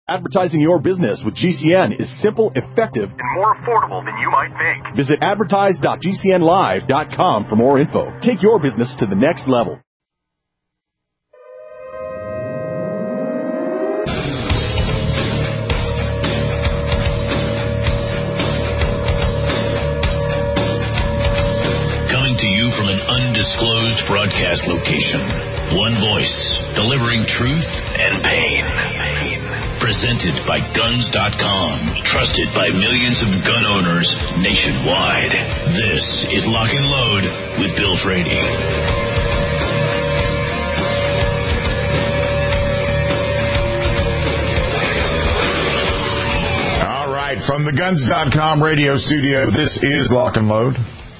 Advertising your business with GCN is simple, effective, and more affordable than you might think. Visit advertise.gcnlive.com for more info. Take your business to the next level. Coming to you from an undisclosed broadcast location. One voice, delivering truth and pain. Presented by Guns.com, trusted by millions of gun owners nationwide. This is Lock and Load with Bill Frady. All right, from the Guns.com radio studio, this is Lock and Load.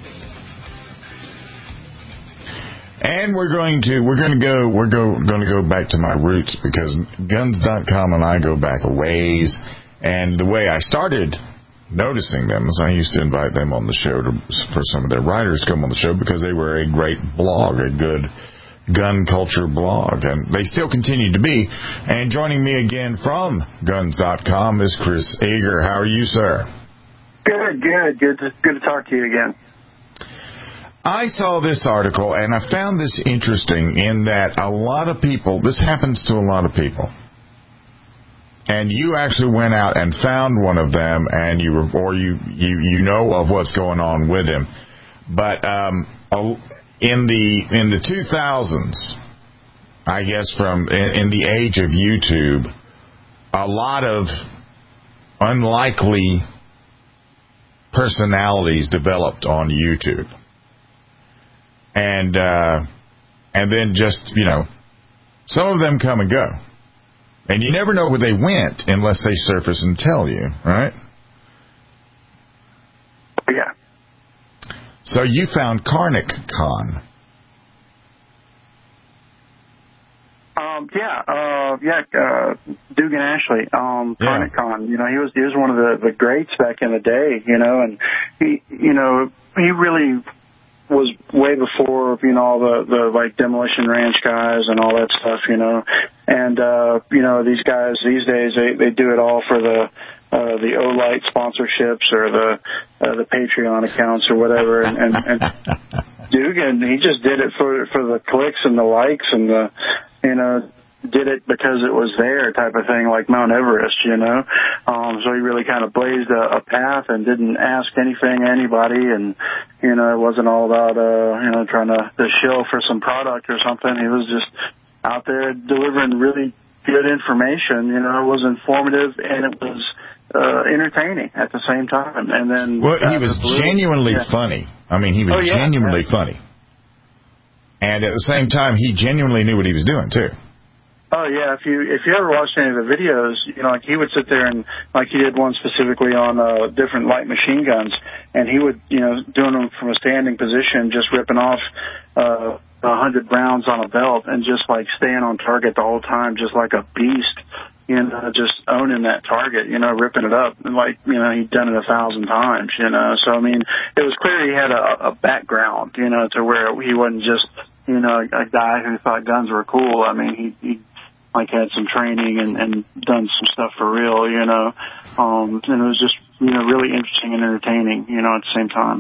And we're going to go back to my roots, because Guns.com and I go back a ways. And the way I started noticing them is I used to invite them on the show for some of their writers to come on the show, because they were a great blog, a good gun culture blog, and they still continue to be. And joining me again from Guns.com is Chris Ager. How are you, sir? Good to talk to you again. I saw this article, and I found this interesting in that a lot of people, this happens to a lot of people, and you actually went out and found one of them, and you know of what's going on with him. But in the 2000s, I guess in the age of YouTube, a lot of unlikely personalities developed on YouTube. And then just, some of them come and go. And you never know where they went unless they surface and tell you, right? Yeah. So you found Karnak Khan. Dugan Ashley, Karnak Khan. He was one of the greats back in the day, and he really was way before, all the like Demolition Ranch guys and all that stuff, and, these guys these days, they do it all for the Olight sponsorships or the Patreon accounts or whatever. And Dugan, he just did it for the clicks and the likes and did it because it was there type of thing, like Mount Everest, So he really kind of blazed a path and didn't ask anything, anybody. And, it wasn't all about, trying to shill for some product or something. He was just out there delivering really good information. It was informative and it was entertaining at the same time. And then, he was genuinely funny. I mean, he was genuinely funny. And at the same time, he genuinely knew what he was doing too. Oh yeah, if you ever watched any of the videos, like he would sit there and like he did one specifically on different light machine guns, and he would doing them from a standing position, just ripping off 100 rounds on a belt and just like staying on target the whole time, just like a beast, just owning that target, ripping it up, and like he'd done it 1,000 times, So I mean, it was clear he had a background, to where he wasn't just a guy who thought guns were cool. I mean, he like had some training and done some stuff for real, and it was just, really interesting and entertaining, at the same time.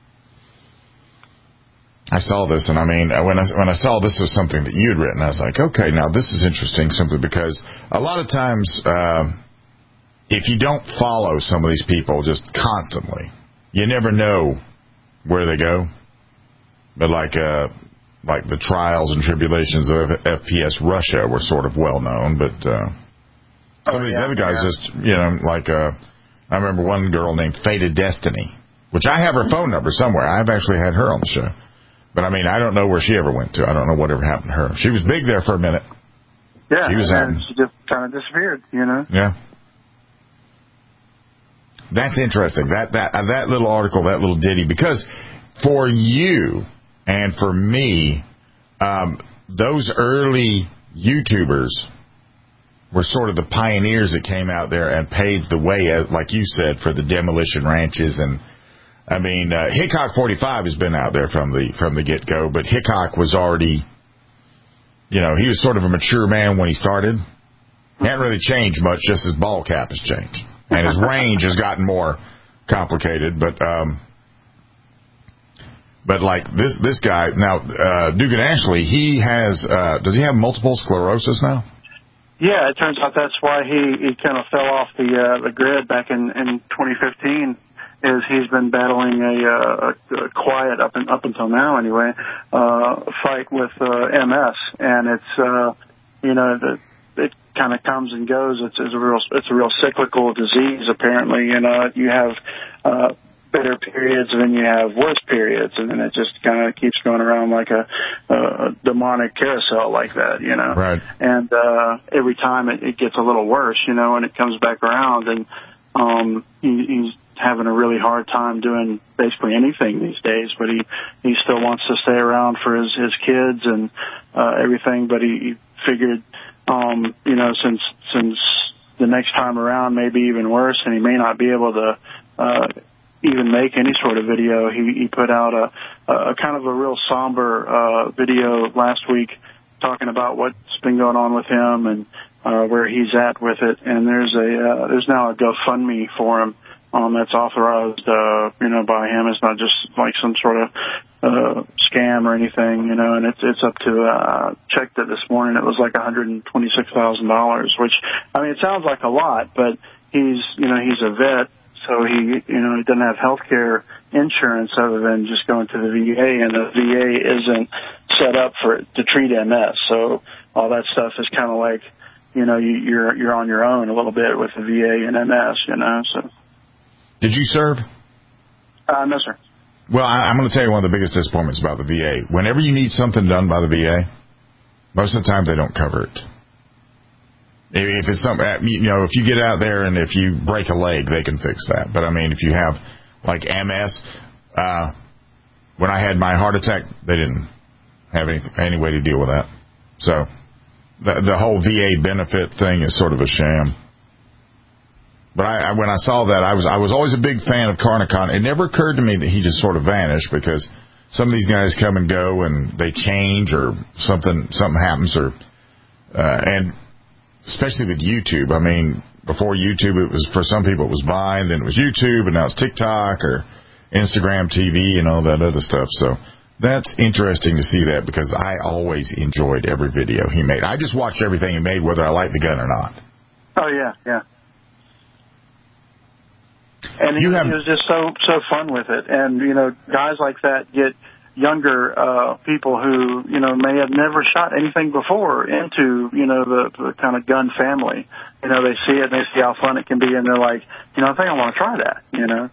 I saw this, and I mean, when I saw this was something that you'd written, I was like, okay, now this is interesting, simply because a lot of times, if you don't follow some of these people just constantly, you never know where they go. But like the trials and tribulations of FPS Russia were sort of well known, but some of these other guys just, I remember one girl named Fated Destiny, which I have her phone number somewhere. I've actually had her on the show. But I mean, I don't know where she ever went to. I don't know whatever happened to her. She was big there for a minute. Yeah, she just kind of disappeared, Yeah. That's interesting. That little article, that little ditty, because for you and for me, those early YouTubers were sort of the pioneers that came out there and paved the way, like you said, for the Demolition Ranches. And I mean, Hickok 45 has been out there from the get-go, but Hickok was already, he was sort of a mature man when he started. Can't really change much, just his ball cap has changed. And his range has gotten more complicated, but like this guy, now, Dugan Ashley, he has, does he have multiple sclerosis now? Yeah, it turns out that's why he kind of fell off the grid back in 2015. Is he's been battling a quiet up until now anyway, fight with MS, and it's it kind of comes and goes. It's a real cyclical disease. Apparently, you have better periods and then you have worse periods, and then it just kind of keeps going around like a demonic carousel like that, Right. And every time it gets a little worse, and it comes back around, and he's having a really hard time doing basically anything these days, but he still wants to stay around for his kids and everything, but he figured since the next time around may be even worse and he may not be able to even make any sort of video. He put out a kind of a real somber video last week talking about what's been going on with him and where he's at with it, and there's now a GoFundMe for him that's authorized by him. It's not just like some sort of scam or anything, and it's up to checked it this morning. It was like $126,000, which, I mean, it sounds like a lot, but he's a vet, so he doesn't have health care insurance other than just going to the VA, and the VA isn't set up to treat MS, so all that stuff is kind of like, you're on your own a little bit with the VA and MS, so. Did you serve? No, sir. Well, I'm going to tell you one of the biggest disappointments about the VA. Whenever you need something done by the VA, most of the time they don't cover it. If it's something, if you get out there and if you break a leg, they can fix that. But I mean, if you have like MS, when I had my heart attack, they didn't have any way to deal with that. So the whole VA benefit thing is sort of a sham. But when I saw that, I was always a big fan of Carnicon. It never occurred to me that he just sort of vanished, because some of these guys come and go and they change, or something happens, and especially with YouTube. I mean, before YouTube, it was, for some people it was Vine, then it was YouTube, and now it's TikTok or Instagram TV and all that other stuff. So that's interesting to see that, because I always enjoyed every video he made. I just watched everything he made, whether I liked the gun or not. Oh yeah. And he was just so fun with it. And, guys like that get younger people who, may have never shot anything before into, the kind of gun family. They see it and they see how fun it can be, and they're like, I think I want to try that,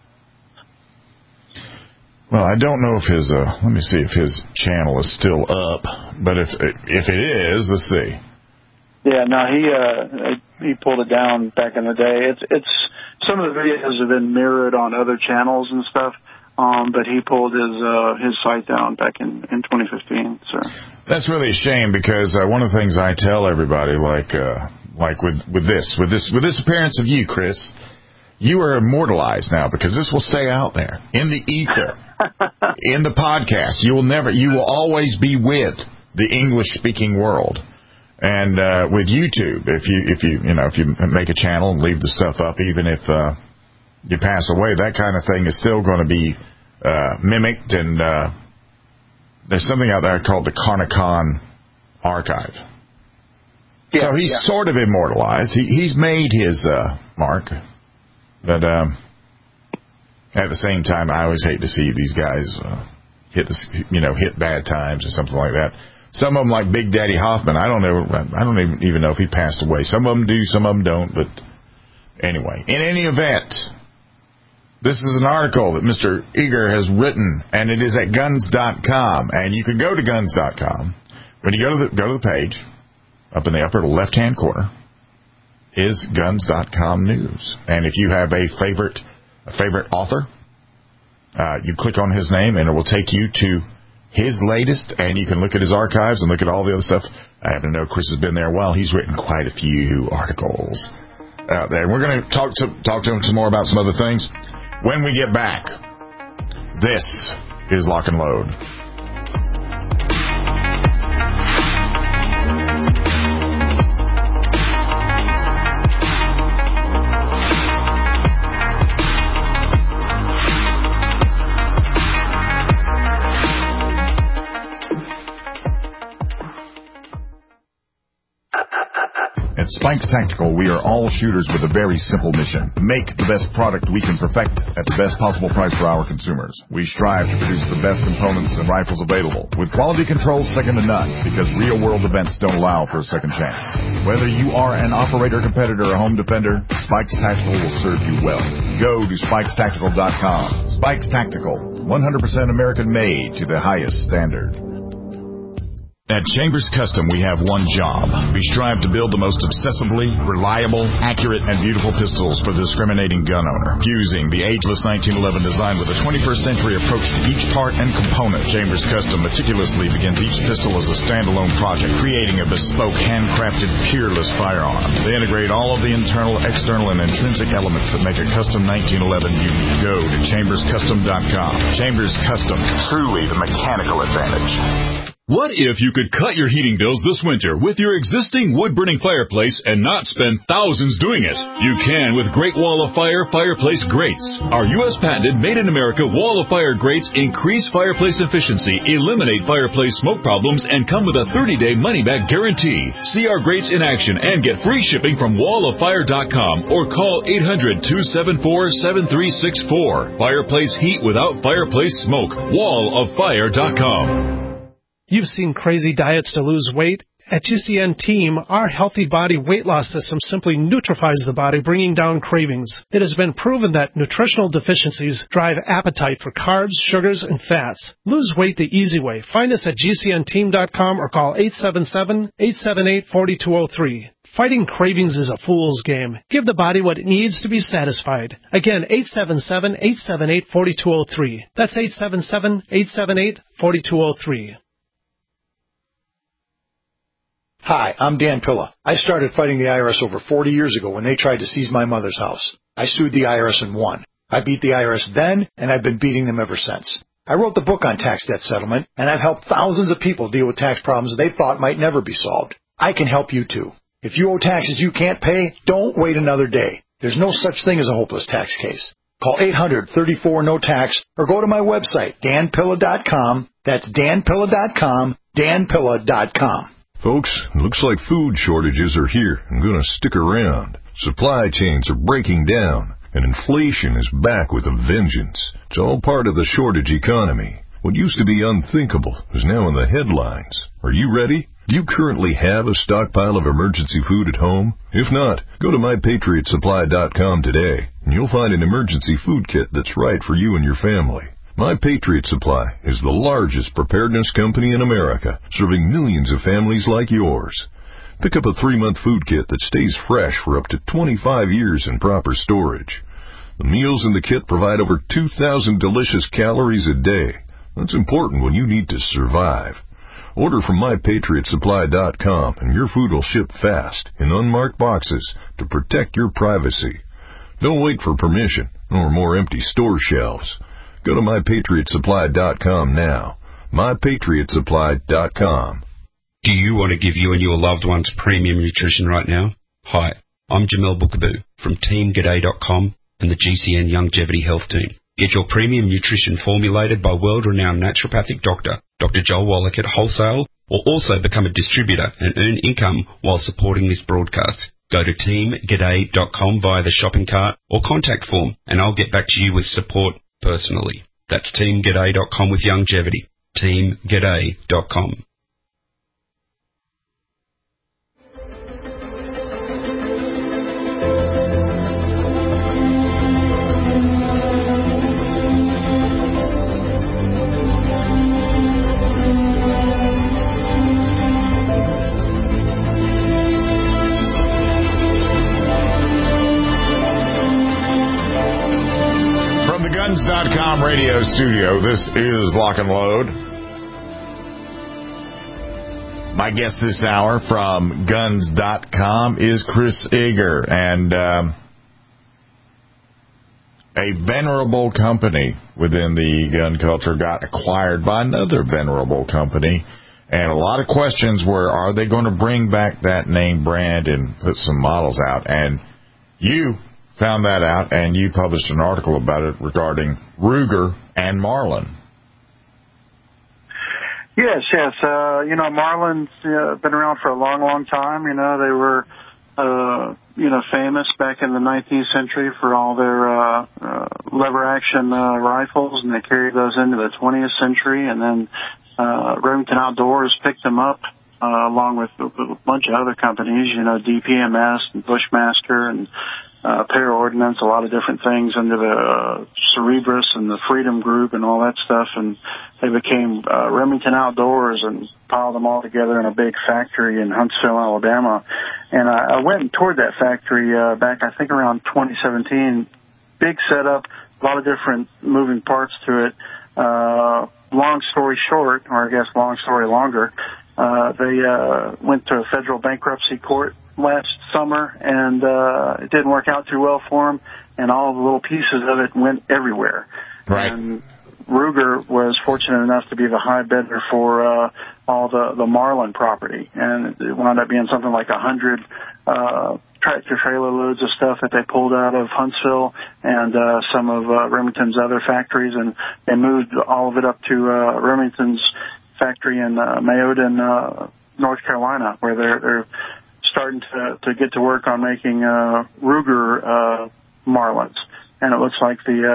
Well, I don't know if let me see if his channel is still up, but if it is, let's see. Yeah, no, he pulled it down back in the day. It's some of the videos have been mirrored on other channels and stuff, but he pulled his site down back in 2015. So that's really a shame, because one of the things I tell everybody, like with this appearance of you, Chris, you are immortalized now, because this will stay out there in the ether, in the podcast. You will always be with the English-speaking world. And with YouTube, if you make a channel and leave the stuff up, even if you pass away, that kind of thing is still going to be mimicked. And there's something out there called the Carnicon Archive. Yeah, so he's sort of immortalized. He's made his mark. But at the same time, I always hate to see these guys hit bad times or something like that. Some of them, like Big Daddy Hoffman, I don't even know if he passed away. Some of them do, some of them don't. But anyway, in any event, this is an article that Mr. Eager has written, and it is at guns.com. And you can go to guns.com. When you go to the page, up in the upper left-hand corner is guns.com news. And if you have a favorite author, you click on his name, and it will take you to his latest, and you can look at his archives and look at all the other stuff. I happen to know Chris has been there a while. He's written quite a few articles out there. And we're going to talk to him some more about some other things when we get back. This is Lock and Load. Spikes Tactical, we are all shooters with a very simple mission. Make the best product we can perfect at the best possible price for our consumers. We strive to produce the best components and rifles available, with quality controls second to none, because real-world events don't allow for a second chance. Whether you are an operator, competitor, or home defender, Spikes Tactical will serve you well. Go to SpikesTactical.com. Spikes Tactical, 100% American-made to the highest standard. At Chambers Custom, we have one job. We strive to build the most obsessively, reliable, accurate, and beautiful pistols for the discriminating gun owner. Fusing the ageless 1911 design with a 21st century approach to each part and component, Chambers Custom meticulously begins each pistol as a standalone project, creating a bespoke, handcrafted, peerless firearm. They integrate all of the internal, external, and intrinsic elements that make a custom 1911 unique. Go to ChambersCustom.com. Chambers Custom, truly the mechanical advantage. What if you could cut your heating bills this winter with your existing wood-burning fireplace and not spend thousands doing it? You can with Great Wall of Fire fireplace grates. Our U.S. patented, made-in-America Wall of Fire grates increase fireplace efficiency, eliminate fireplace smoke problems, and come with a 30-day money-back guarantee. See our grates in action and get free shipping from walloffire.com or call 800-274-7364. Fireplace heat without fireplace smoke. walloffire.com. You've seen crazy diets to lose weight. At GCN Team, our healthy body weight loss system simply neutralizes the body, bringing down cravings. It has been proven that nutritional deficiencies drive appetite for carbs, sugars, and fats. Lose weight the easy way. Find us at GCNteam.com or call 877-878-4203. Fighting cravings is a fool's game. Give the body what it needs to be satisfied. Again, 877-878-4203. That's 877-878-4203. Hi, I'm Dan Pilla. I started fighting the IRS over 40 years ago when they tried to seize my mother's house. I sued the IRS and won. I beat the IRS then, and I've been beating them ever since. I wrote the book on tax debt settlement, and I've helped thousands of people deal with tax problems they thought might never be solved. I can help you too. If you owe taxes you can't pay, don't wait another day. There's no such thing as a hopeless tax case. Call 800-34-NO-TAX or go to my website, danpilla.com. That's danpilla.com, danpilla.com. Folks, it looks like food shortages are here and going to stick around. Supply chains are breaking down, and inflation is back with a vengeance. It's all part of the shortage economy. What used to be unthinkable is now in the headlines. Are you ready? Do you currently have a stockpile of emergency food at home? If not, go to MyPatriotSupply.com today, and you'll find an emergency food kit that's right for you and your family. My Patriot Supply is the largest preparedness company in America, serving millions of families like yours. Pick up a 3-month food kit that stays fresh for up to 25 years in proper storage. The meals in the kit provide over 2,000 delicious calories a day. That's important when you need to survive. Order from MyPatriotSupply.com and your food will ship fast in unmarked boxes to protect your privacy. Don't wait for permission or more empty store shelves. Go to MyPatriotSupply.com now. MyPatriotSupply.com. Do you want to give you and your loved ones premium nutrition right now? Hi, I'm Jamel Bookaboo from TeamGaday.com and the GCN Longevity Health Team. Get your premium nutrition formulated by world-renowned naturopathic doctor, Dr. Joel Wallach at wholesale, or also become a distributor and earn income while supporting this broadcast. Go to TeamGaday.com via the shopping cart or contact form, and I'll get back to you with support personally. That's TeamGaday.com with longevity. TeamGaday.com. Guns.com radio studio. This is Lock and Load. My guest this hour from Guns.com is Chris Eager, and a venerable company within the gun culture got acquired by another venerable company, and a lot of questions were, are they going to bring back that name brand and put some models out? And you found that out, and you published an article about it regarding Ruger and Marlin. Yes. Marlin's been around for a long, long time. They were famous back in the 19th century for all their lever action rifles, and they carried those into the 20th century. And then Remington Outdoors picked them up along with a bunch of other companies, DPMS and Bushmaster and Para-Ordnance, a lot of different things under the Cerebrus and the Freedom Group and all that stuff. And they became Remington Outdoors and piled them all together in a big factory in Huntsville, Alabama. And I went and toured that factory back, I think, around 2017. Big setup, a lot of different moving parts to it. Long story short, or I guess long story longer, they went to a federal bankruptcy court last summer, and it didn't work out too well for them, and all the little pieces of it went everywhere. Right. And Ruger was fortunate enough to be the high bidder for all the Marlin property, and it wound up being something like 100 tractor-trailer loads of stuff that they pulled out of Huntsville and some of Remington's other factories, and they moved all of it up to Remington's factory in Mayodan, North Carolina, where they're starting to get to work on making Ruger Marlins. And it looks like the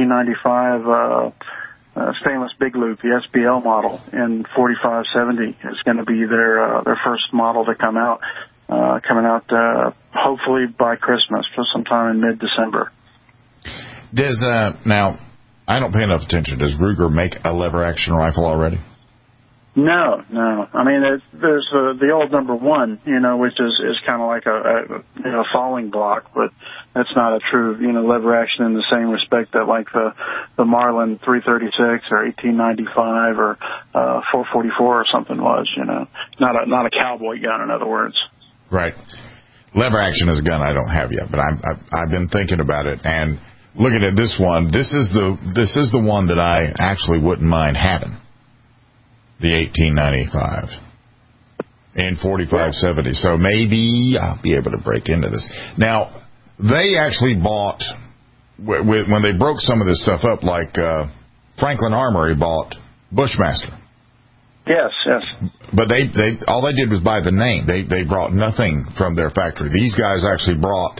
1895 stainless big loop, the SBL model in 4570 is going to be their first model to come out, coming out hopefully by Christmas, so sometime in mid-December. Does now, I don't pay enough attention. Does Ruger make a lever action rifle already? No. I mean, there's the old number 1, which is kind of like a falling block, but that's not a true, lever action in the same respect that like the Marlin 336 or 1895 or 444 or something was, not a cowboy gun, in other words. Right. Lever action is a gun I don't have yet, but I've been thinking about it and looking at this one. This is the one that I actually wouldn't mind having. The 1895 in 4570. So maybe I'll be able to break into this. Now, they actually bought, when they broke some of this stuff up, like Franklin Armory bought Bushmaster. Yes. But they all they did was buy the name. They brought nothing from their factory. These guys actually brought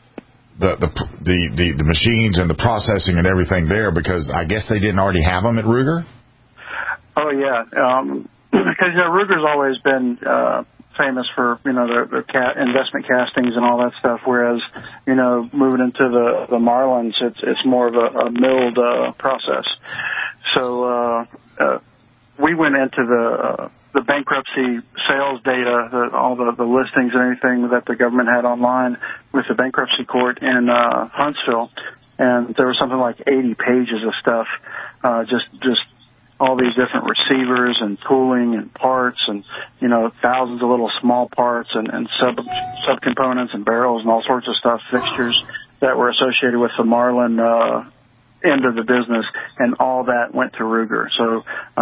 the machines and the processing and everything there because I guess they didn't already have them at Ruger. Oh yeah, because Ruger's always been famous for their investment castings and all that stuff. Whereas moving into the Marlins, it's more of a milled process. So we went into the bankruptcy sales data, all the listings and everything that the government had online with the bankruptcy court in Huntsville, and there was something like 80 pages of stuff, just all these different receivers and tooling and parts and, thousands of little small parts and subcomponents and barrels and all sorts of stuff, fixtures that were associated with the Marlin end of the business, and all that went to Ruger. So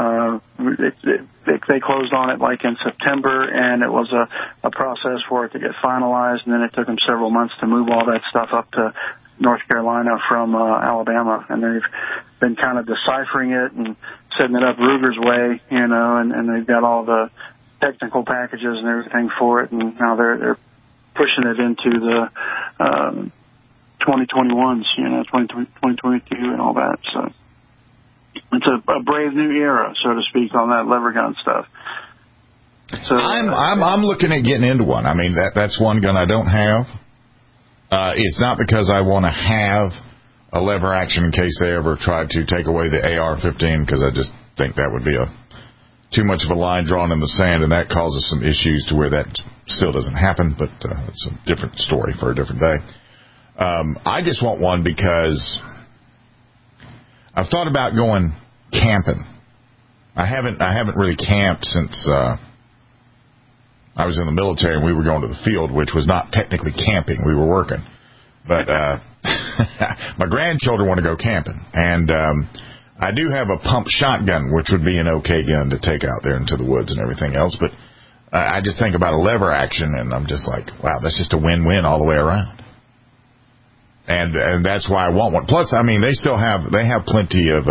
they closed on it like in September, and it was a process for it to get finalized, and then it took them several months to move all that stuff up to North Carolina from Alabama, and they've been kind of deciphering it and setting it up Ruger's way, and they've got all the technical packages and everything for it, and now they're pushing it into the 2021s, 2022 and all that. So it's a brave new era, so to speak, on that lever gun stuff. So I'm looking at getting into one. I mean, that's one gun I don't have. It's not because I want to have a lever action in case they ever try to take away the AR-15, because I just think that would be too much of a line drawn in the sand, and that causes some issues to where that still doesn't happen, but it's a different story for a different day. I just want one because I've thought about going camping. I haven't really camped since I was in the military, and we were going to the field, which was not technically camping. We were working. But my grandchildren want to go camping, and I do have a pump shotgun, which would be an okay gun to take out there into the woods and everything else. But I just think about a lever action, and I'm just like, wow, that's just a win-win all the way around. And that's why I want one. Plus, I mean, they have plenty of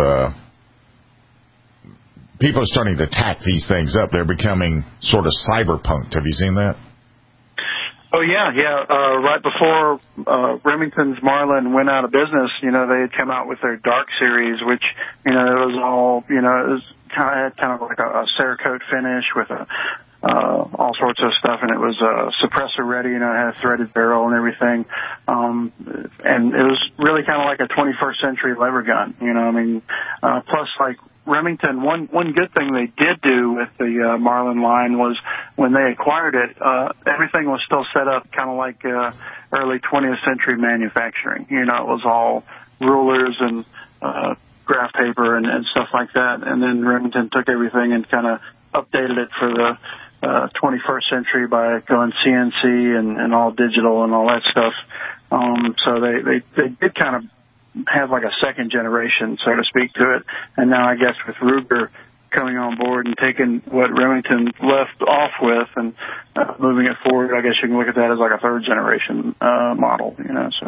people are starting to tack these things up. They're becoming sort of cyberpunked. Have you seen that? Oh, yeah. Right before Remington's Marlin went out of business, they had come out with their Dark Series, which, it was all, it was kind of like a Cerakote finish with all sorts of stuff, and it was suppressor ready, it had a threaded barrel and everything. And it was really kind of like a 21st century lever gun, plus like Remington, one good thing they did do with the Marlin line was when they acquired it, everything was still set up kind of like early 20th century manufacturing. It was all rulers and graph paper and stuff like that. And then Remington took everything and kind of updated it for the 21st century by going CNC and all digital and all that stuff. So they did kind of have like a second generation, so to speak, to it. And now I guess with Ruger coming on board and taking what Remington left off with and moving it forward, I guess you can look at that as like a third generation model, so.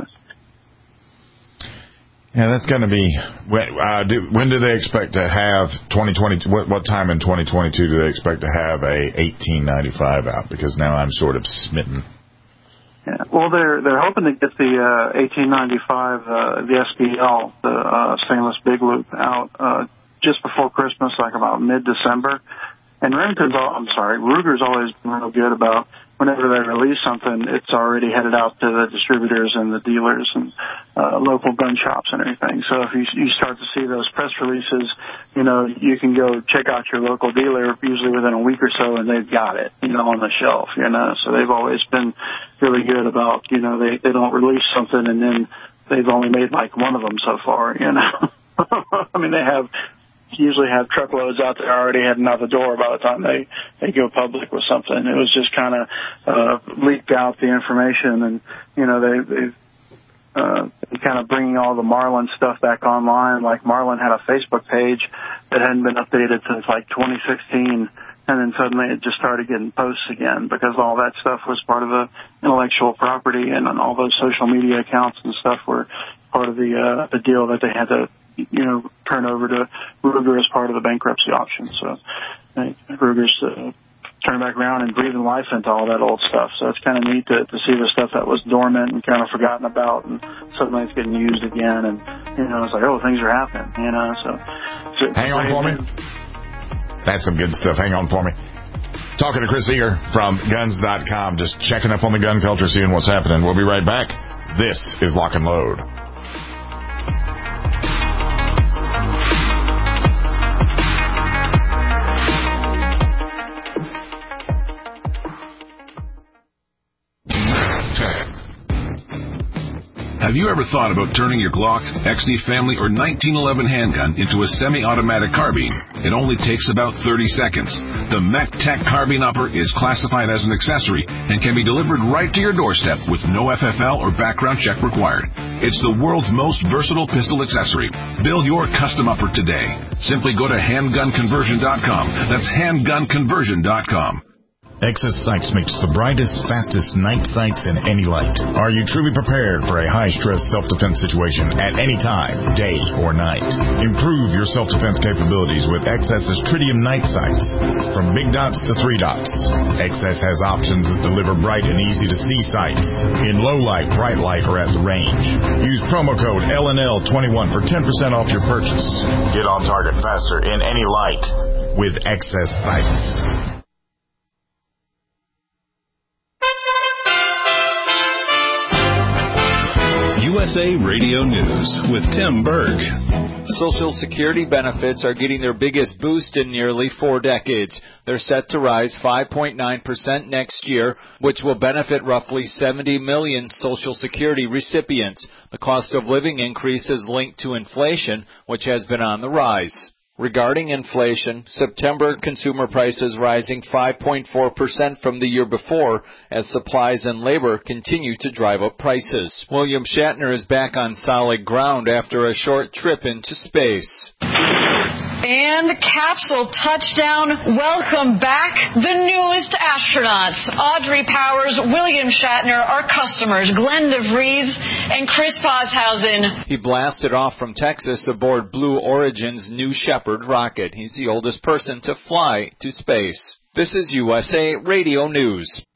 Yeah, that's going to be, when do they expect to have 2020, what time in 2022 do they expect to have a 1895 out? Because now I'm sort of smitten. Yeah, well, they're hoping to get the 1895 the SBL, the stainless big loop, out just before Christmas, like about mid-December. And Ruger's always been real good about whenever they release something, it's already headed out to the distributors and the dealers and local gun shops and everything. So if you start to see those press releases, you can go check out your local dealer usually within a week or so, and they've got it, on the shelf, So they've always been really good about, they don't release something and then they've only made like one of them so far, I mean, they usually have truckloads out there already heading out the door by the time they go public with something. It was just kind of leaked out the information, and they've kind of bringing all the Marlin stuff back online. Like Marlin had a Facebook page that hadn't been updated since like 2016, and then suddenly it just started getting posts again because all that stuff was part of the intellectual property, and all those social media accounts and stuff were part of the deal that they had to turn over to Ruger as part of the bankruptcy option. So Ruger's turned back around and breathing life into all that old stuff. So it's kind of neat to see the stuff that was dormant and kind of forgotten about, and suddenly it's getting used again. And, it's like, oh, things are happening, So hang on for me. That's some good stuff. Hang on for me. Talking to Chris Eager from Guns.com, just checking up on the gun culture, seeing what's happening. We'll be right back. This is Lock and Load. Have you ever thought about turning your Glock, XD Family, or 1911 handgun into a semi-automatic carbine? It only takes about 30 seconds. The Mech Tech Carbine Upper is classified as an accessory and can be delivered right to your doorstep with no FFL or background check required. It's the world's most versatile pistol accessory. Build your custom upper today. Simply go to handgunconversion.com. That's handgunconversion.com. XS Sights makes the brightest, fastest night sights in any light. Are you truly prepared for a high-stress self-defense situation at any time, day or night? Improve your self-defense capabilities with XS's Tritium night sights. From big dots to 3 dots, XS has options that deliver bright and easy-to-see sights in low light, bright light, or at the range. Use promo code LNL21 for 10% off your purchase. Get on target faster in any light with XS Sights. USA Radio News with Tim Berg. Social Security benefits are getting their biggest boost in nearly 4 decades. They're set to rise 5.9% next year, which will benefit roughly 70 million Social Security recipients. The cost of living increase is linked to inflation, which has been on the rise. Regarding inflation, September consumer prices rising 5.4% from the year before as supplies and labor continue to drive up prices. William Shatner is back on solid ground after a short trip into space. And capsule touchdown. Welcome back, the newest astronauts. Audrey Powers, William Shatner, our customers, Glenn DeVries, and Chris Boshausen. He blasted off from Texas aboard Blue Origin's New Shepard rocket. He's the oldest person to fly to space. This is USA Radio News.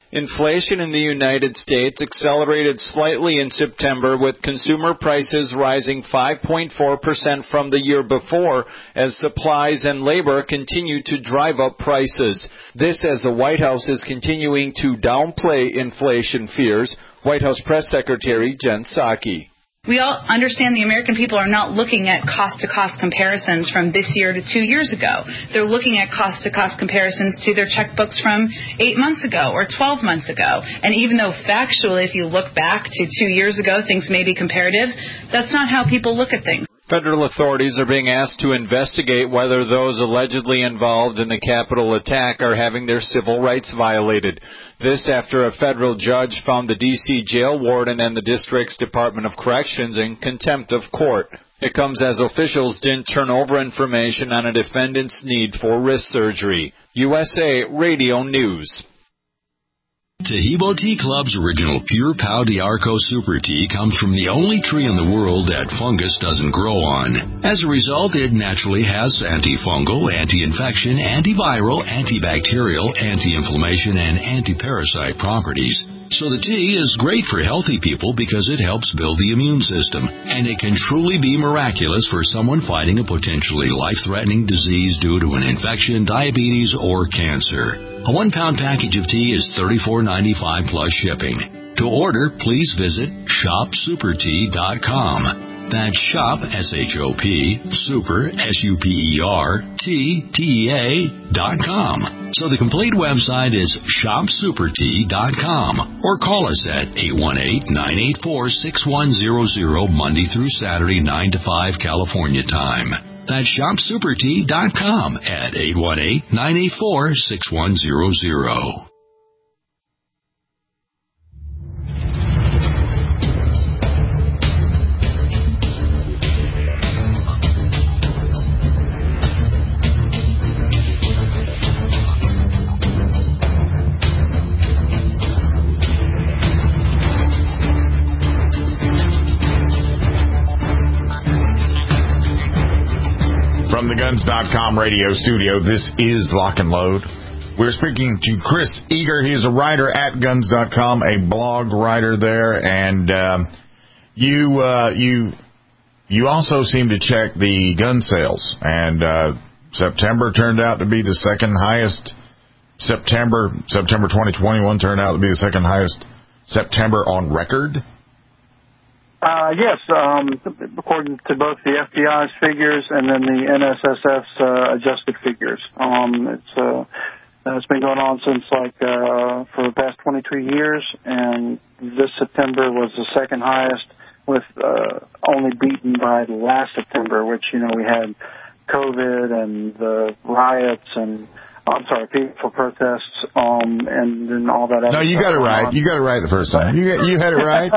Inflation in the United States accelerated slightly in September, with consumer prices rising 5.4% from the year before as supplies and labor continue to drive up prices. This as the White House is continuing to downplay inflation fears. White House Press Secretary Jen Psaki. We all understand the American people are not looking at cost-to-cost comparisons from this year to 2 years ago. They're looking at cost-to-cost comparisons to their checkbooks from 8 months ago or 12 months ago. And even though factually, if you look back to 2 years ago, things may be comparative, that's not how people look at things. Federal authorities are being asked to investigate whether those allegedly involved in the Capitol attack are having their civil rights violated. This after a federal judge found the D.C. jail warden and the district's Department of Corrections in contempt of court. It comes as officials didn't turn over information on a defendant's need for wrist surgery. USA Radio News. Taheebo Tea Club's original Pure Pau d'Arco Super Tea comes from the only tree in the world that fungus doesn't grow on. As a result, it naturally has antifungal, anti-infection, antiviral, antibacterial, anti-inflammation, and anti-parasite properties. So the tea is great for healthy people because it helps build the immune system, and it can truly be miraculous for someone fighting a potentially life-threatening disease due to an infection, diabetes, or cancer. A 1-pound package of tea is $34.95 plus shipping. To order, please visit shopsupertea.com. That's shop, S-H-O-P, super, S-U-P-E-R-T-T-E-A.com. So the complete website is shopsupertea.com, or call us at 818-984-6100 Monday through Saturday, 9 to 5 California time. That's shopsupertea.com at 818-984-6100. From the Guns.com radio studio, this is Lock and Load. We're speaking to Chris Eager. He is a writer at Guns.com, a blog writer there, and you also seem to check the gun sales. And September turned out to be the second highest. September 2021 turned out to be the second highest September on record. Yes, according to both the FBI's figures and then the NSSF's adjusted figures. It's been going on since for the past 22 years, and this September was the second highest, with only beaten by last September, which we had COVID and the riots and peaceful protests, and then all that. No, you got it right. You got it right the first time. You had it right.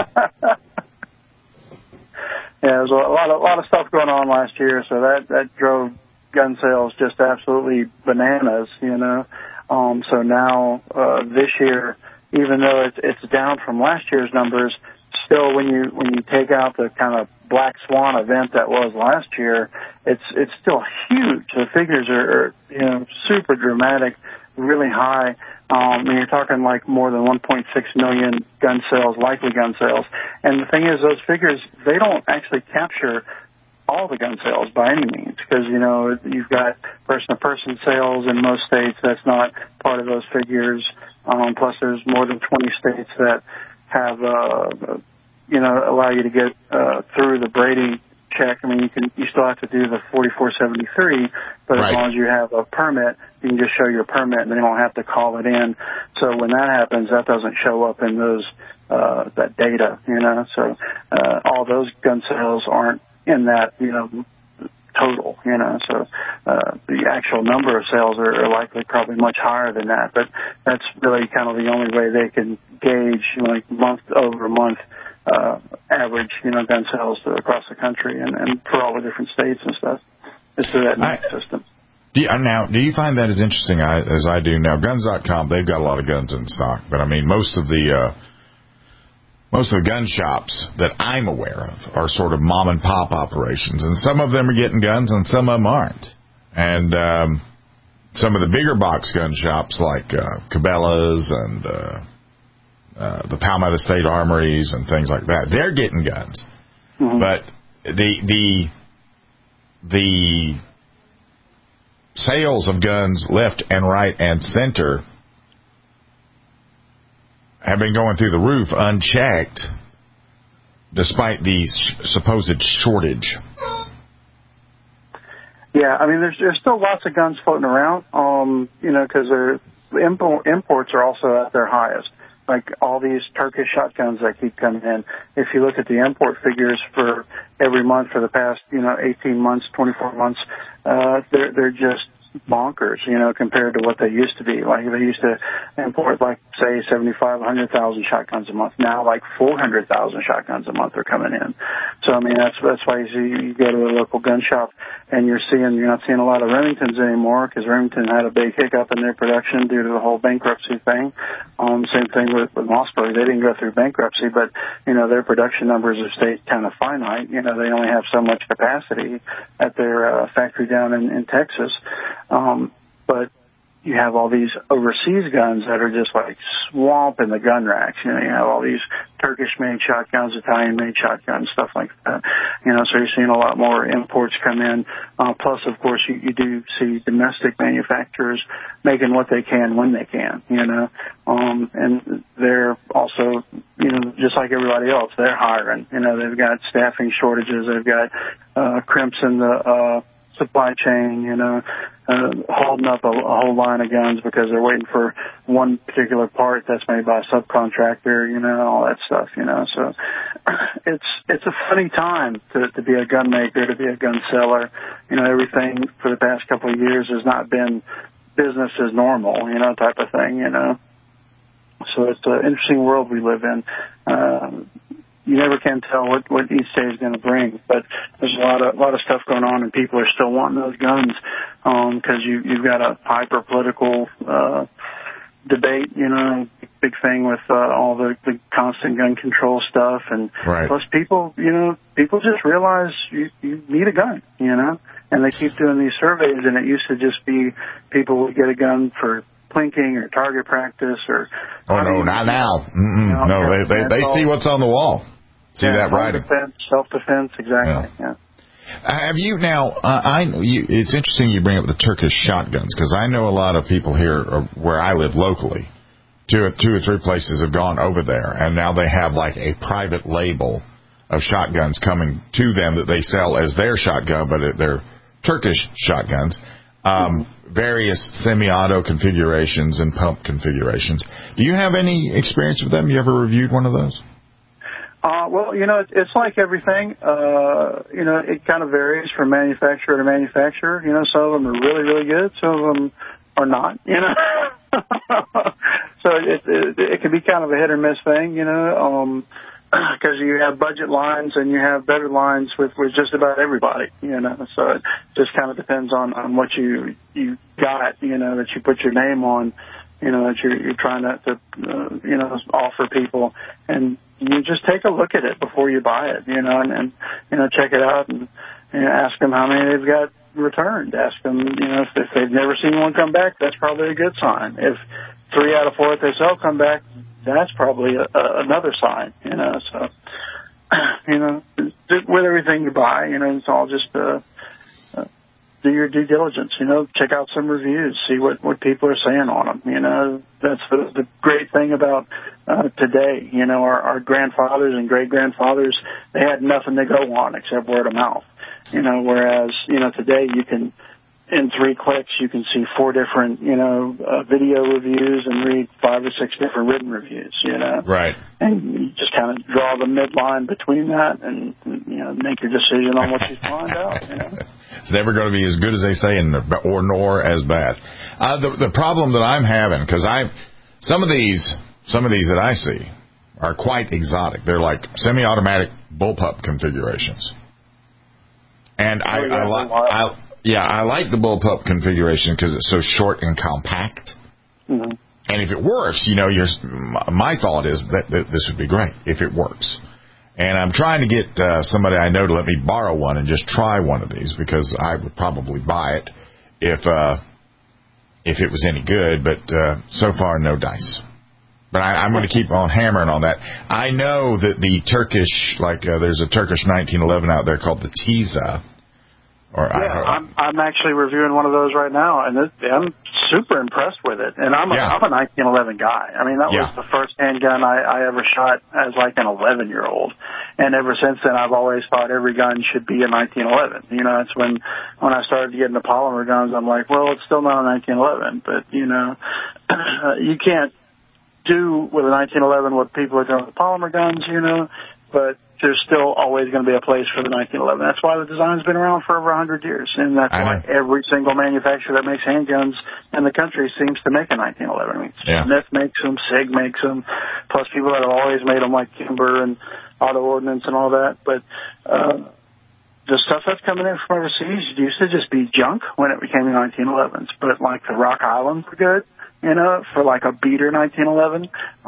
Yeah, there was a lot of stuff going on last year, so that drove gun sales just absolutely bananas, So now this year, even though it's down from last year's numbers, still when you take out the kind of black swan event that was last year, it's still huge. The figures are super dramatic, really high. You're talking like more than 1.6 million gun sales, likely gun sales. And the thing is, those figures, they don't actually capture all the gun sales by any means, because, you've got person-to-person sales in most states. That's not part of those figures. Plus, there's more than 20 states that have, allow you to get through the Brady check. You still have to do the 4473, but right. As long as you have a permit, you can just show your permit, and they don't have to call it in. So when that happens, that doesn't show up in those that data, So all those gun sales aren't in that, total, So the actual number of sales are likely probably much higher than that. But that's really kind of the only way they can gauge, month over month average, gun sales across the country and for all the different states and stuff. It's through that NICS system. Do you find that as interesting as I do? Now, Guns.com, they've got a lot of guns in stock, but most of the gun shops that I'm aware of are sort of mom and pop operations, and some of them are getting guns and some of them aren't. And some of the bigger box gun shops like Cabela's and the Palmetto State Armories and things like that. They're getting guns. Mm-hmm. But the sales of guns left and right and center have been going through the roof unchecked, despite the supposed shortage. Yeah, I mean, there's still lots of guns floating around, because imports are also at their highest. Like all these Turkish shotguns that keep coming in. If you look at the import figures for every month for the past, 18 months, 24 months, they're just bonkers, compared to what they used to be. Like they used to import, like, say, 75, 100,000 shotguns a month. Now, like 400,000 shotguns a month are coming in. So, I mean, that's why you go to a local gun shop and you're not seeing a lot of Remingtons anymore, because Remington had a big hiccup in their production due to the whole bankruptcy thing. Same thing with Mossberg. They didn't go through bankruptcy, but, their production numbers have stayed kind of finite. They only have so much capacity at their factory down in Texas. But you have all these overseas guns that are just like swamping the gun racks. You have all these Turkish-made shotguns, Italian-made shotguns, stuff like that. So you're seeing a lot more imports come in. Plus, of course, you do see domestic manufacturers making what they can when they can, and they're also, just like everybody else, they're hiring. They've got staffing shortages. They've got crimps in the supply chain, holding up a whole line of guns because they're waiting for one particular part that's made by a subcontractor, all that stuff, So it's a funny time to be a gun maker, to be a gun seller. Everything for the past couple of years has not been business as normal, type of thing, So it's an interesting world we live in. You never can tell what each day is going to bring, but there's a lot of stuff going on, and people are still wanting those guns because you've got a hyper political debate, big thing with all the constant gun control stuff, and right. Plus people just realize you need a gun, and they keep doing these surveys, and it used to just be people would get a gun for plinking or target practice or. Oh no, not now. No, they see what's on the wall. See that writing. Self-defense, exactly. Yeah. Have you now? It's interesting you bring up the Turkish shotguns, because I know a lot of people here where I live locally. Two or three places have gone over there, and now they have like a private label of shotguns coming to them that they sell as their shotgun, but they're Turkish shotguns. Various semi-auto configurations and pump configurations. Do you have any experience with them? You ever reviewed one of those? Well, it's like everything. It kind of varies from manufacturer to manufacturer. Some of them are really, really good. Some of them are not, So it can be kind of a hit or miss thing, because you have budget lines and you have better lines with just about everybody, So it just kind of depends on what you got, that you put your name on, that you're trying to offer people. And you just take a look at it before you buy it, and check it out and ask them how many they've got returned. Ask them, if they've never seen one come back, that's probably a good sign. If 3 out of 4 that they sell come back, that's probably another sign, So, with everything you buy, it's all just do your due diligence, check out some reviews, see what people are saying on them. That's the great thing about today. Our grandfathers and great-grandfathers, they had nothing to go on except word of mouth. Whereas, today you can, in 3 clicks, you can see 4 different, video reviews and read 5 or 6 different written reviews, Right. And you just kind of draw the midline between that and, make your decision on what you find out, It's never going to be as good as they say, nor as bad. The problem that I'm having, because some of these that I see are quite exotic. They're like semi-automatic bullpup configurations, and I like the bullpup configuration because it's so short and compact. Mm-hmm. And if it works, my thought is that this would be great if it works. And I'm trying to get somebody I know to let me borrow one and just try one of these, because I would probably buy it if it was any good. But so far, no dice. But I'm going to keep on hammering on that. I know that the Turkish, there's a Turkish 1911 out there called the Tiza. I'm actually reviewing one of those right now, and I'm super impressed with it. And I'm a 1911 guy. I mean, that was the first handgun I ever shot as like an 11-year-old. And ever since then, I've always thought every gun should be a 1911. You know, it's when I started getting the polymer guns, I'm like, well, it's still not a 1911. But, you know, you can't do with a 1911 what people are doing with polymer guns, you know, but there's still always going to be a place for the 1911. That's why the design's been around for over 100 years, and that's why every single manufacturer that makes handguns in the country seems to make a 1911. I mean, Smith makes them, SIG makes them, plus people that have always made them like Kimber and Auto Ordnance and all that. But the stuff that's coming in from overseas used to just be junk when it became the 1911s. But like the Rock Island were good, you know, for like a beater 1911.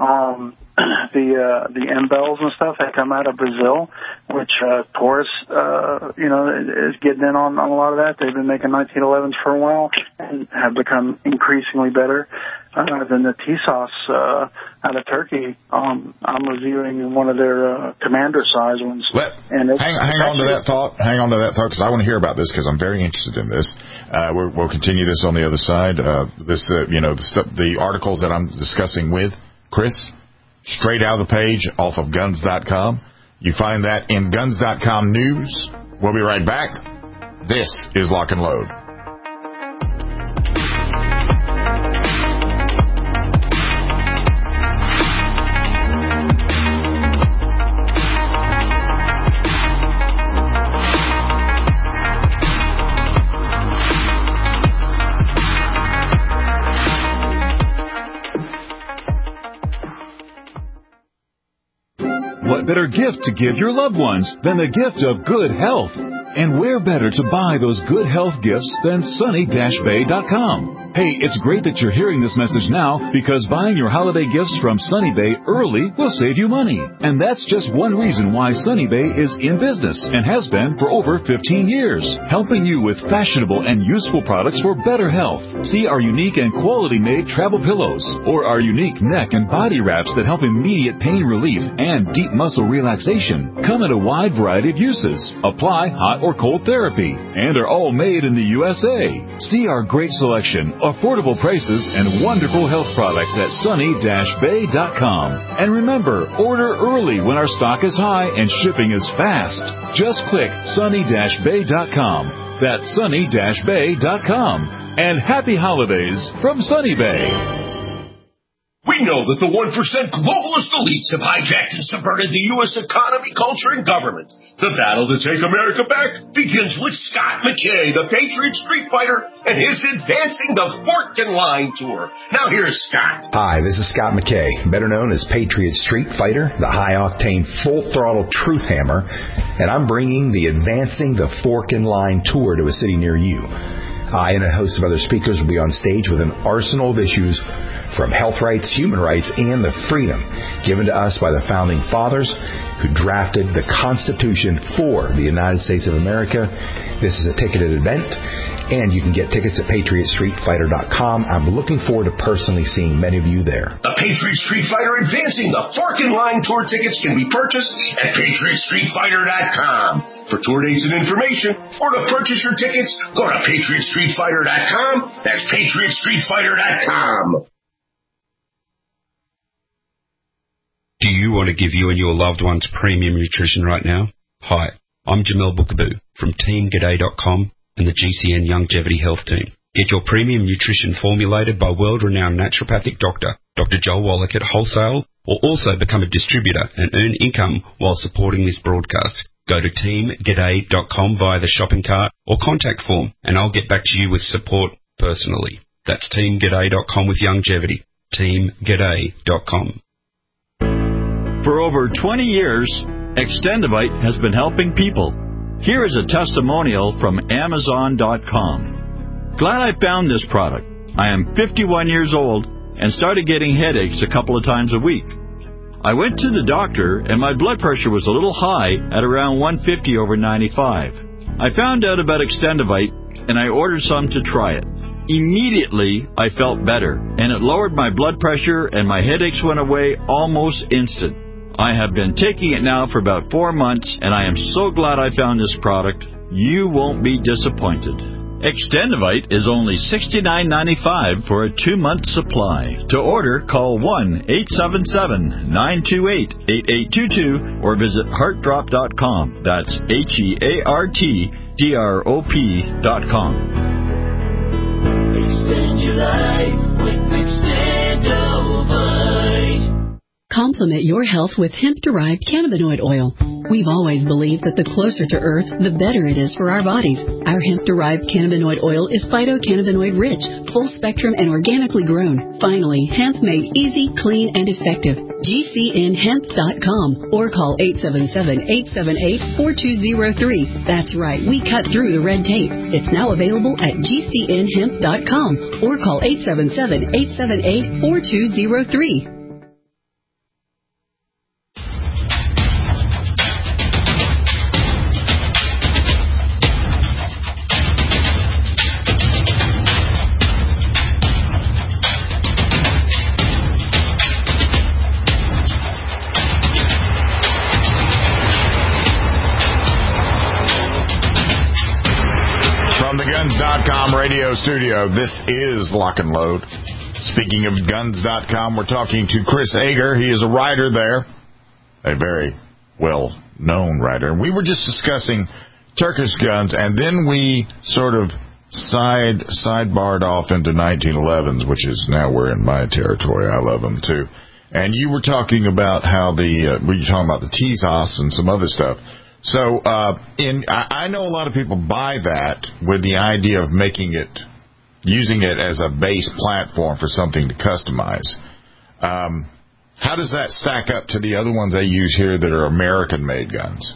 The M-Bells and stuff that come out of Brazil, which Taurus, you know, is getting in on a lot of that. They've been making 1911s for a while and have become increasingly better than the Tisos out of Turkey. I'm reviewing one of their commander size ones. Hang on to that thought. Hang on to that thought, because I want to hear about this, because I'm very interested in this. We'll continue this on the other side. You know, the articles that I'm discussing with Chris, straight out of the page off of guns.com. You find that in guns.com news. We'll be right back. This is Lock and Load. What better gift to give your loved ones than the gift of good health? And where better to buy those good health gifts than sunny-bay.com? Hey, it's great that you're hearing this message now, because buying your holiday gifts from Sunny Bay early will save you money. And that's just one reason why Sunny Bay is in business and has been for over 15 years, helping you with fashionable and useful products for better health. See our unique and quality-made travel pillows, or our unique neck and body wraps that help immediate pain relief and deep muscle relaxation. Come in a wide variety of uses, apply hot or cold therapy, and are all made in the USA. See our great selection, affordable prices, and wonderful health products at sunny-bay.com. And remember, order early when our stock is high and shipping is fast. Just click sunny-bay.com. That's sunny-bay.com. And happy holidays from Sunny Bay. We know that the 1% globalist elites have hijacked and subverted the U.S. economy, culture, and government. The battle to take America back begins with Scott McKay, the Patriot Street Fighter, and his Advancing the Fork and Line Tour. Now here's Scott. Hi, this is Scott McKay, better known as Patriot Street Fighter, the high-octane, full-throttle truth hammer, and I'm bringing the Advancing the Fork and Line Tour to a city near you. I and a host of other speakers will be on stage with an arsenal of issues from health rights, human rights, and the freedom given to us by the Founding Fathers who drafted the Constitution for the United States of America. This is a ticketed event, and you can get tickets at PatriotStreetFighter.com. I'm looking forward to personally seeing many of you there. The Patriot Street Fighter Advancing the Fork and Line Tour tickets can be purchased at PatriotStreetFighter.com. For tour dates and information, or to purchase your tickets, go to PatriotStreetFighter.com. That's PatriotStreetFighter.com. Do you want to give you and your loved ones premium nutrition right now? Hi, I'm Jamel Bookaboo from TeamGaday.com and the GCN Longevity Health Team. Get your premium nutrition formulated by world-renowned naturopathic doctor, Dr. Joel Wallach at wholesale, or also become a distributor and earn income while supporting this broadcast. Go to TeamGaday.com via the shopping cart or contact form, and I'll get back to you with support personally. That's TeamGaday.com with longevity. TeamGaday.com. For over 20 years, Extendivite has been helping people. Here is a testimonial from Amazon.com. Glad I found this product. I am 51 years old and started getting headaches a couple of times a week. I went to the doctor and my blood pressure was a little high at around 150/95. I found out about Extendivite and I ordered some to try it. Immediately, I felt better, and it lowered my blood pressure, and my headaches went away almost instant. I have been taking it now for about 4 months, and I am so glad I found this product. You won't be disappointed. Extendivite is only $69.95 for a 2-month supply. To order, call 1-877-928-8822 or visit heartdrop.com. That's HEARTDROP.com. Extend your life with Extendivite. Complement your health with hemp-derived cannabinoid oil. We've always believed that the closer to Earth, the better it is for our bodies. Our hemp-derived cannabinoid oil is phytocannabinoid-rich, full-spectrum, and organically grown. Finally, hemp made easy, clean, and effective. GCNhemp.com or call 877-878-4203. That's right, we cut through the red tape. It's now available at GCNhemp.com or call 877-878-4203. Guns.com radio studio. This is Lock and Load. Speaking of Guns.com, we're talking to Chris Ager. He is a writer there, a very well-known writer. And we were just discussing Turkish guns, and then we sort of sidebarred off into 1911s, which is now we're in my territory. I love them too. And you were talking about how we were talking about the Tezos and some other stuff. So, I know a lot of people buy that with the idea of using it as a base platform for something to customize. How does that stack up to the other ones they use here that are American-made guns?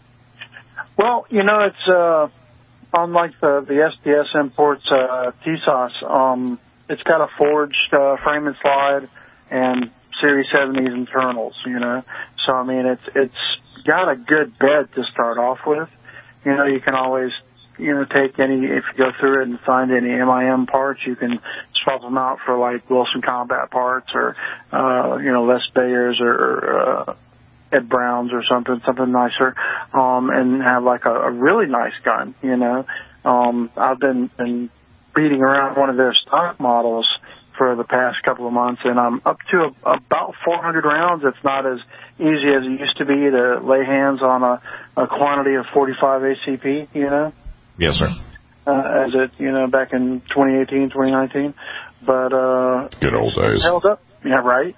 Well, it's unlike the SDS imports Tezos. It's got a forged frame and slide and Series 70s internals. So I mean, it's got a good bed to start off with. You can always, take any, if you go through it and find any MIM parts, you can swap them out for like Wilson Combat parts or, Les Bayers or Ed Browns or something nicer, and have like a really nice gun, I've been beating around one of their stock models for the past couple of months, and I'm up to about 400 rounds. It's not as easy as it used to be to lay hands on a quantity of 45 ACP, Yes, sir. As it, back in 2018, 2019. But, good old days. It's held up. Yeah, right.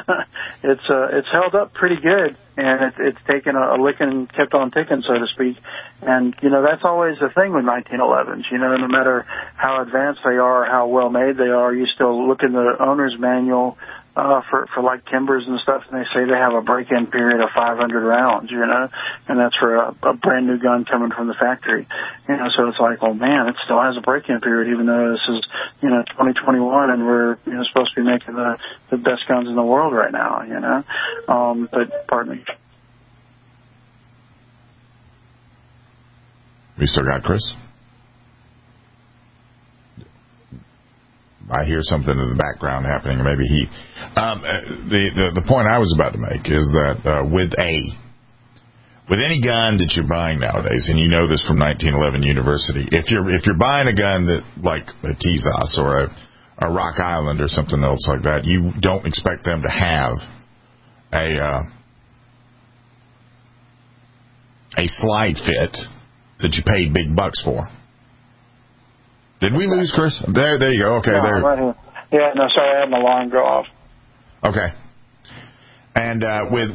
It's held up pretty good, and it's taken a licking and kept on ticking, so to speak. And, that's always the thing with 1911s. No matter how advanced they are, how well made they are, you still look in the owner's manual, for like Kimbers and stuff, and they say they have a break-in period of 500 rounds, and that's for a brand new gun coming from the factory. So it's like, well, man, it still has a break-in period, even though this is, 2021, and we're, supposed to be making the best guns in the world right now, but pardon me. We still got Chris? I hear something in the background happening. Maybe he. The point I was about to make is that with any gun that you're buying nowadays, and you know this from 1911 University, if you're buying a gun that like a Tezos or a Rock Island or something else like that, you don't expect them to have a slide fit that you paid big bucks for. Did we lose Chris? There you go. Okay, no, there. Right here. Yeah, no, sorry, I had my alarm go off. Okay. And with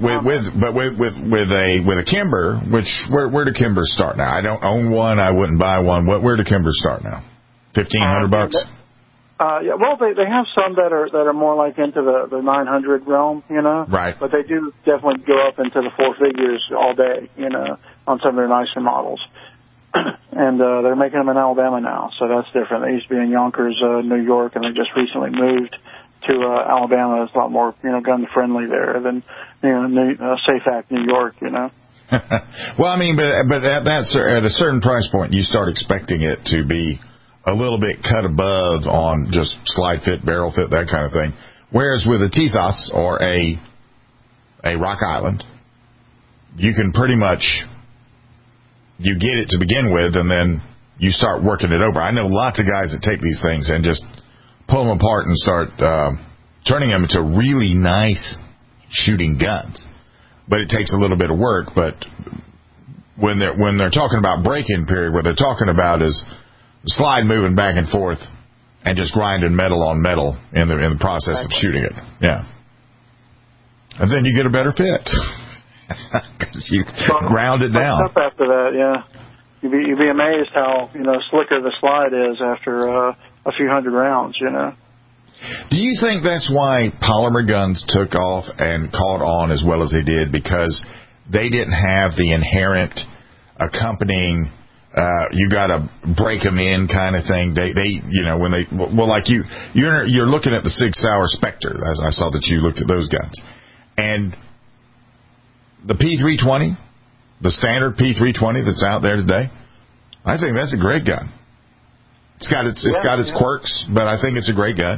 a Kimber, where do Kimbers start now? I don't own one. I wouldn't buy one. Where do Kimbers start now? $1,500? Yeah. Well, they have some that are more like into the 900 realm, Right. But they do definitely go up into the 4 figures all day, on some of their nicer models. And they're making them in Alabama now, so that's different. They used to be in Yonkers, New York, and they just recently moved to Alabama. It's a lot more, gun friendly there than Safe Act, New York. Well, I mean, but at a certain price point, you start expecting it to be a little bit cut above on just slide fit, barrel fit, that kind of thing. Whereas with a Tezos or a Rock Island, you can pretty much, you get it to begin with, and then you start working it over. I know lots of guys that take these things and just pull them apart and start turning them into really nice shooting guns. But it takes a little bit of work. But when they're talking about break-in period, what they're talking about is slide moving back and forth and just grinding metal on metal in the process of shooting it. Yeah. And then you get a better fit. You ground it down. Up after that, yeah. You'd be amazed how, slicker the slide is after a few hundred rounds, Do you think that's why polymer guns took off and caught on as well as they did? Because they didn't have the inherent accompanying, you got to break them in kind of thing. You're looking at the Sig Sauer Spectre. I saw that you looked at those guns. And the P320, the standard P320 that's out there today, I think that's a great gun. It's got its quirks, but I think it's a great gun.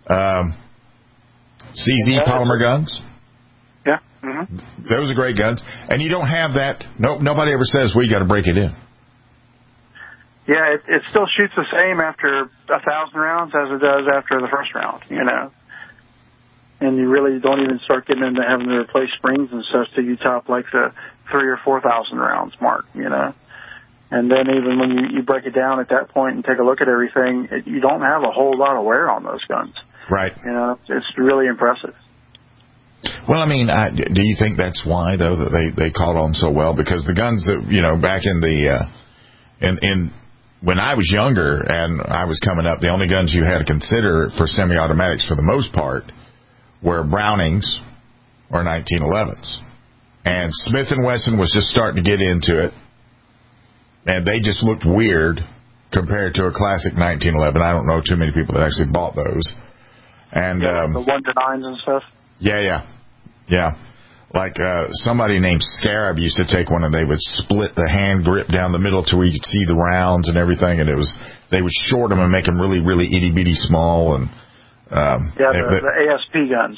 CZ polymer guns. Yeah. Mm-hmm. Those are great guns. And you don't have that. Nobody ever says, well, you got to break it in. Yeah, it still shoots the same after 1,000 rounds as it does after the first round, And you really don't even start getting into having to replace springs and stuff till you top like the 3,000 or 4,000 rounds mark, And then even when you break it down at that point and take a look at everything, you don't have a whole lot of wear on those guns. Right. It's really impressive. Well, I mean, do you think that's why, though, that they caught on so well? Because the guns that, back in the, when I was younger and I was coming up, the only guns you had to consider for semi-automatics for the most part were Brownings or 1911s. And Smith & Wesson was just starting to get into it. And they just looked weird compared to a classic 1911. I don't know too many people that actually bought those. And the 1-9s and stuff. Yeah. Like somebody named Scarab used to take one, and they would split the hand grip down the middle to where you could see the rounds and everything. And they would short them and make them really, really itty bitty small. And the ASP guns.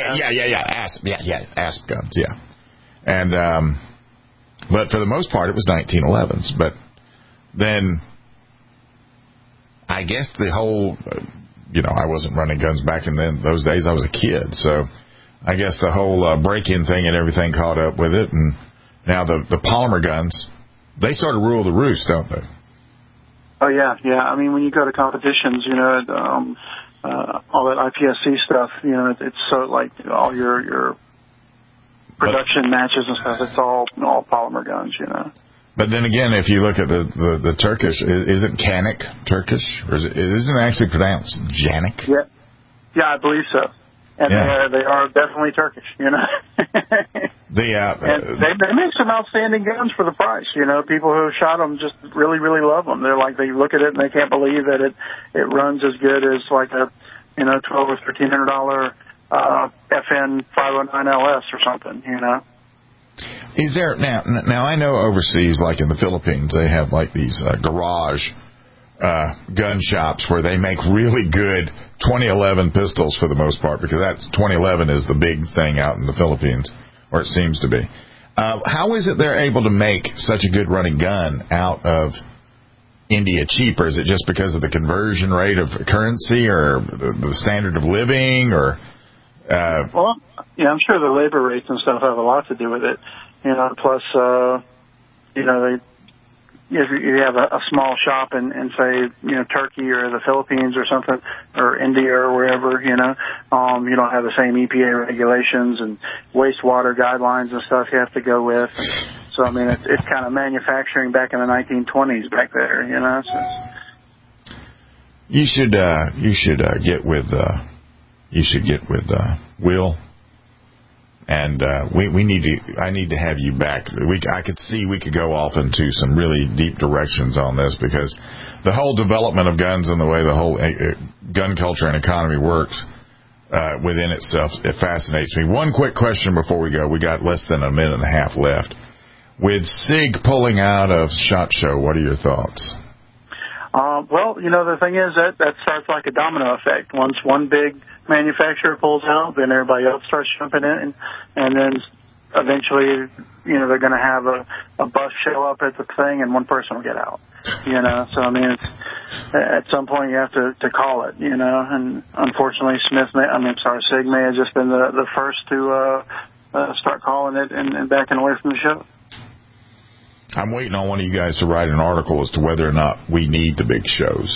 ASP guns. Yeah. And but for the most part, it was 1911s. But then, I guess the whole, I wasn't running guns back in those days. I was a kid, so I guess the whole break-in thing and everything caught up with it. And now the polymer guns, they sort of rule the roost, don't they? Oh yeah. I mean, when you go to competitions, all that IPSC stuff, it's so like all your production matches and stuff, it's all polymer guns, But then again, if you look at the Turkish, isn't Canik Turkish? Or isn't it actually pronounced Janik? Yeah, I believe so. And they are definitely Turkish, And they make some outstanding guns for the price, People who shot them just really, really love them. They're like, they look at it and they can't believe that it runs as good as like a, $1,200 or $1,300 FN 509 LS or something, Is there now? I know overseas, like in the Philippines, they have like these garage gun shops where they make really good 2011 pistols for the most part, because that's 2011 is the big thing out in the Philippines, or it seems to be. How is it they're able to make such a good running gun out of India cheaper? Is it just because of the conversion rate of currency, or the standard of living, or? Well, I'm sure the labor rates and stuff have a lot to do with it. Plus, if you have a small shop in say, Turkey or the Philippines or something, or India or wherever, you don't have the same EPA regulations and wastewater guidelines and stuff you have to go with. So, I mean, it's kind of manufacturing back in the 1920s back there, So. You should get with Will, and I need to have you back. I could see we could go off into some really deep directions on this, because the whole development of guns and the way the whole gun culture and economy works within itself, it fascinates me. One quick question before we go. We got less than a minute and a half left. With SIG pulling out of SHOT Show, what are your thoughts? Well, the thing is that starts like a domino effect. Once one big manufacturer pulls out, then everybody else starts jumping in, and then eventually, they're going to have a bus show up at the thing, and one person will get out. So I mean, it's, at some point you have to call it. And unfortunately, Sig may have just been the first to start calling it and backing away from the show. I'm waiting on one of you guys to write an article as to whether or not we need the big shows.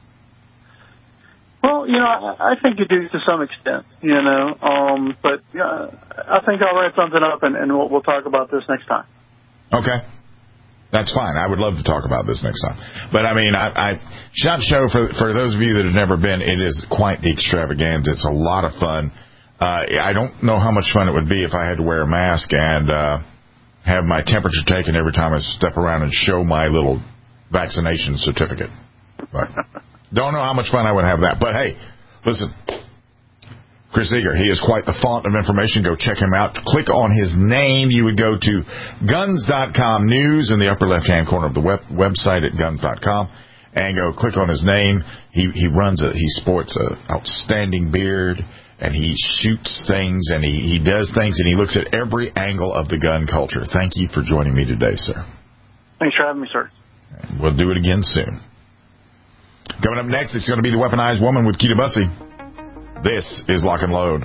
Well, I think you do to some extent, but I think I'll write something up and we'll talk about this next time. Okay. That's fine. I would love to talk about this next time. But, I mean, SHOT Show, for those of you that have never been, it is quite the extravaganza. It's a lot of fun. I don't know how much fun it would be if I had to wear a mask and have my temperature taken every time I step around and show my little vaccination certificate. But don't know how much fun I would have that. But, hey, listen, Chris Eager, he is quite the font of information. Go check him out. Click on his name. You would go to guns.com news in the upper left-hand corner of the website at guns.com and go click on his name. He sports an outstanding beard, and he shoots things, and he does things, and he looks at every angle of the gun culture. Thank you for joining me today, sir. Thanks for having me, sir. We'll do it again soon. Coming up next, it's going to be the Weaponized Woman with Keita Bussey. This is Lock and Load.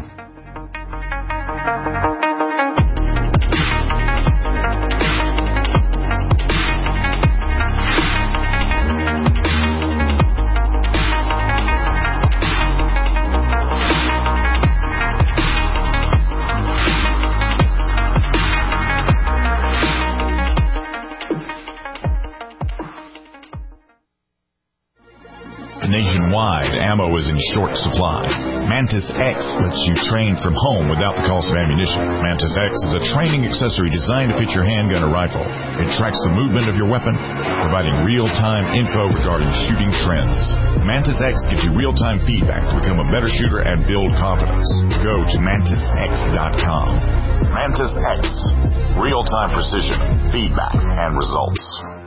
Nationwide, ammo is in short supply. Mantis X lets you train from home without the cost of ammunition. Mantis X is a training accessory designed to fit your handgun or rifle. It tracks the movement of your weapon, providing real-time info regarding shooting trends. Mantis X gives you real-time feedback to become a better shooter and build confidence. Go to MantisX.com. Mantis X. Real-time precision, feedback, and results.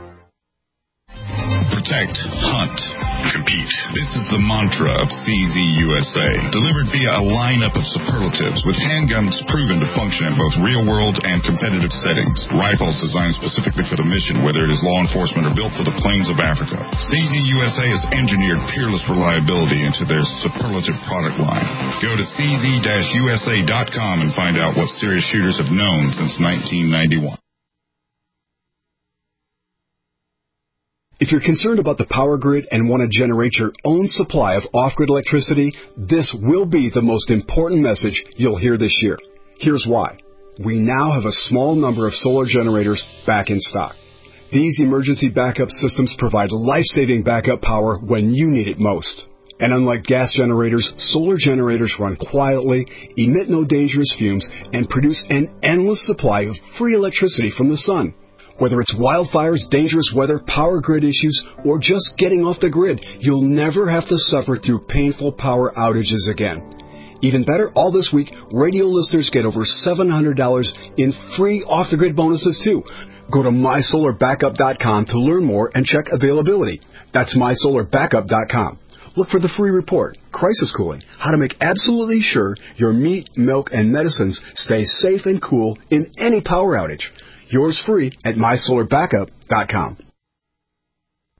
Protect, hunt, compete. This is the mantra of CZ USA, delivered via a lineup of superlatives with handguns proven to function in both real-world and competitive settings. Rifles designed specifically for the mission, whether it is law enforcement or built for the plains of Africa. CZ USA has engineered peerless reliability into their superlative product line. Go to cz-usa.com and find out what serious shooters have known since 1991. If you're concerned about the power grid and want to generate your own supply of off-grid electricity, this will be the most important message you'll hear this year. Here's why. We now have a small number of solar generators back in stock. These emergency backup systems provide life-saving backup power when you need it most. And unlike gas generators, solar generators run quietly, emit no dangerous fumes, and produce an endless supply of free electricity from the sun. Whether it's wildfires, dangerous weather, power grid issues, or just getting off the grid, you'll never have to suffer through painful power outages again. Even better, all this week, radio listeners get over $700 in free off-the-grid bonuses, too. Go to mysolarbackup.com to learn more and check availability. That's mysolarbackup.com. Look for the free report, Crisis Cooling, how to make absolutely sure your meat, milk, and medicines stay safe and cool in any power outage. Yours free at mysolarbackup.com.